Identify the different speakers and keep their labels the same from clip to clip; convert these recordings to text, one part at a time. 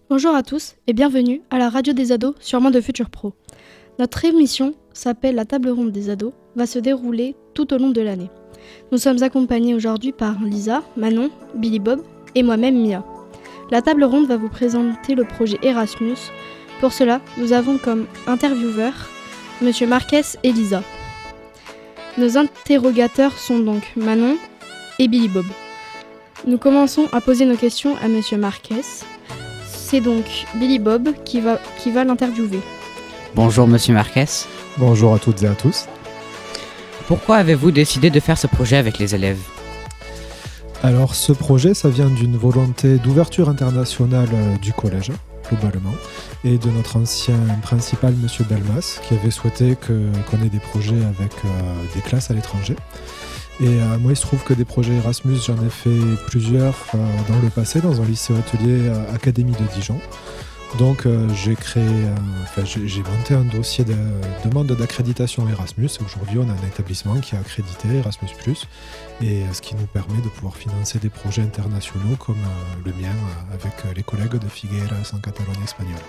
Speaker 1: Bonjour à tous et bienvenue à la radio des ados, sûrement de Futur Pro. Notre émission s'appelle la table ronde des ados, va se dérouler tout au long de l'année. Nous sommes accompagnés aujourd'hui par Lisa, Manon, Billy Bob et moi-même Mia. La table ronde va vous présenter le projet Erasmus. Pour cela, nous avons comme intervieweurs Monsieur Marquez et Lisa. Nos interrogateurs sont donc Manon et Billy Bob. Nous commençons à poser nos questions à Monsieur Marquez. C'est donc Billy Bob qui va l'interviewer.
Speaker 2: Bonjour Monsieur Marquez.
Speaker 3: Bonjour à toutes et à tous.
Speaker 2: Pourquoi avez-vous décidé de faire ce projet avec les élèves ?
Speaker 3: Alors ce projet, ça vient d'une volonté d'ouverture internationale du collège, globalement, et de notre ancien principal, Monsieur Belmas, qui avait souhaité qu'on ait des projets avec des classes à l'étranger. Et moi, il se trouve que des projets Erasmus, j'en ai fait plusieurs dans le passé, dans un lycée hôtelier Académie de Dijon. Donc j'ai monté un dossier de demande d'accréditation Erasmus. Aujourd'hui, on a un établissement qui est accrédité Erasmus+, et ce qui nous permet de pouvoir financer des projets internationaux comme le mien avec les collègues de Figueras en Catalogne espagnole.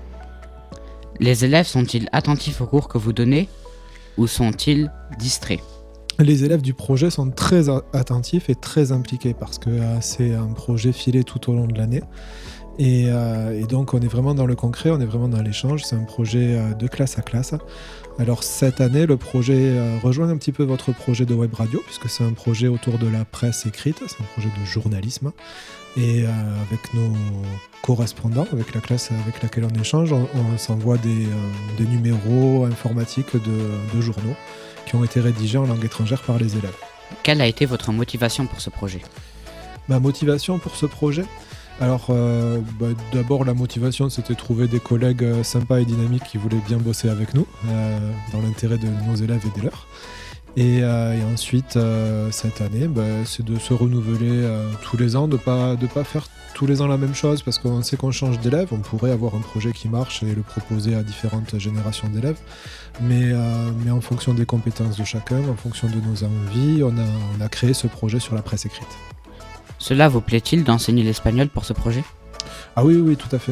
Speaker 2: Les élèves sont-ils attentifs aux cours que vous donnez ou sont-ils distraits ?
Speaker 3: Les élèves du projet sont très attentifs et très impliqués parce que c'est un projet filé tout au long de l'année. Et donc on est vraiment dans le concret, on est vraiment dans l'échange, c'est un projet de classe à classe. Alors cette année, le projet rejoint un petit peu votre projet de web radio, puisque c'est un projet autour de la presse écrite, c'est un projet de journalisme. Et avec nos correspondants, avec la classe avec laquelle on échange, on s'envoie des numéros informatiques de journaux qui ont été rédigés en langue étrangère par les élèves.
Speaker 2: Quelle a été votre motivation pour ce projet ?
Speaker 3: Ma motivation pour ce projet ? Alors d'abord la motivation c'était de trouver des collègues sympas et dynamiques qui voulaient bien bosser avec nous dans l'intérêt de nos élèves et des leurs. Et ensuite cette année c'est de se renouveler tous les ans, de pas faire tous les ans la même chose parce qu'on sait qu'on change d'élèves, on pourrait avoir un projet qui marche et le proposer à différentes générations d'élèves, mais en fonction des compétences de chacun, en fonction de nos envies, on a créé ce projet sur la presse écrite.
Speaker 2: Cela vous plaît-il d'enseigner l'espagnol pour ce projet ?
Speaker 3: Ah oui, tout à fait.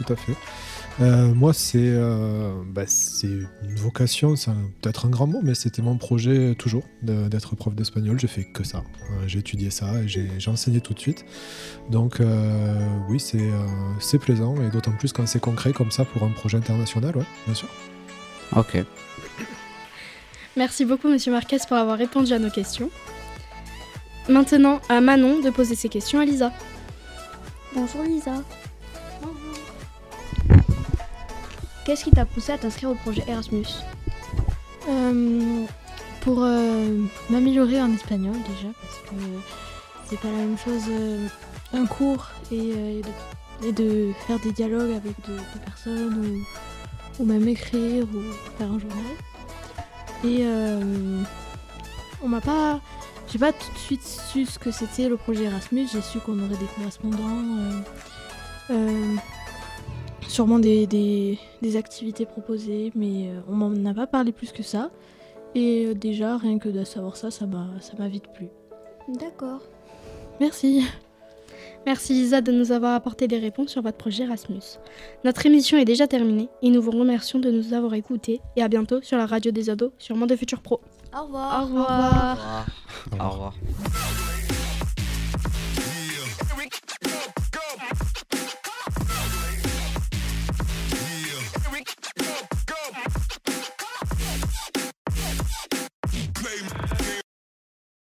Speaker 3: Moi, c'est une vocation, c'est peut-être un grand mot, mais c'était mon projet toujours, d'être prof d'espagnol. J'ai fait que ça. J'ai étudié ça et j'ai enseigné tout de suite. Donc oui, c'est plaisant, et d'autant plus quand c'est concret comme ça pour un projet international, ouais, bien sûr.
Speaker 2: Ok.
Speaker 1: Merci beaucoup Monsieur Marquez pour avoir répondu à nos questions. Maintenant, à Manon de poser ses questions à Lisa.
Speaker 4: Bonjour Lisa. Bonjour. Qu'est-ce qui t'a poussé à t'inscrire au projet Erasmus ?
Speaker 5: Pour m'améliorer en espagnol déjà, parce que c'est pas la même chose un cours et de faire des dialogues avec des personnes ou même écrire ou faire un journal. Et j'ai pas tout de suite su ce que c'était le projet Erasmus. J'ai su qu'on aurait des correspondants, sûrement des activités proposées, mais on m'en a pas parlé plus que ça. Et déjà, rien que de savoir ça m'a vite plu.
Speaker 4: D'accord.
Speaker 5: Merci.
Speaker 1: Merci Lisa de nous avoir apporté des réponses sur votre projet Erasmus. Notre émission est déjà terminée et nous vous remercions de nous avoir écoutés et à bientôt sur la radio des ados, sûrement de Futur Pro.
Speaker 4: Au revoir.
Speaker 1: Au revoir.
Speaker 2: Au revoir.